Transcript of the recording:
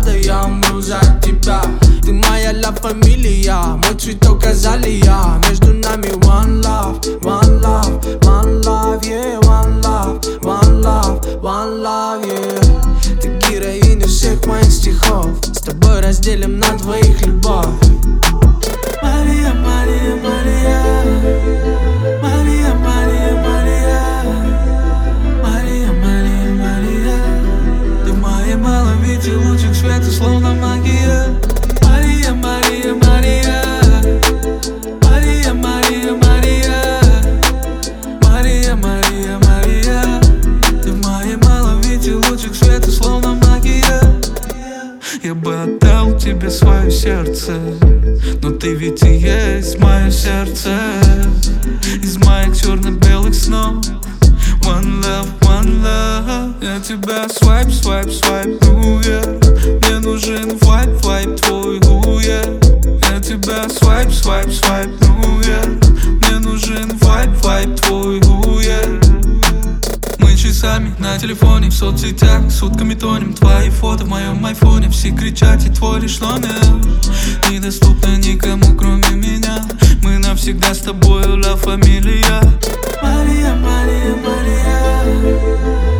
надо, я умру за тебя. Ты моя ла фамилия, мой цветок азалия. Между нами one love, one love, one love, yeah. One love, one love, one love, yeah. Ты героиня всех моих стихов, с тобой разделим на двоих любовь. Мария, Мария, Мария, Мария, Мария, Мария, Мария, Мария, Мария. Ты в моей маловите лучик света, словно магия. Мария, Мария, Мария, Мария, Мария, Мария, Мария, Мария, Мария. Ты в моей маловите лучик света, словно магия. Я бы отдал тебе свое сердце, но ты ведь и есть мое сердце. Из моих черно-белых снов one love, one love. Я тебя свайп, свайп, свайпну, yeah. Мне нужен вайп, вайп твой, yeah. Я тебя свайп, свайп, свайпну, yeah. Мне нужен вайп, вайп твой, yeah. Мы часами на телефоне, в соцсетях, сутками тонем. Твои фото в моем айфоне, все кричат, и твой лишь номер недоступно никому, кроме меня. Мы навсегда с тобой ла фамилия. Мария, Мария, Мария.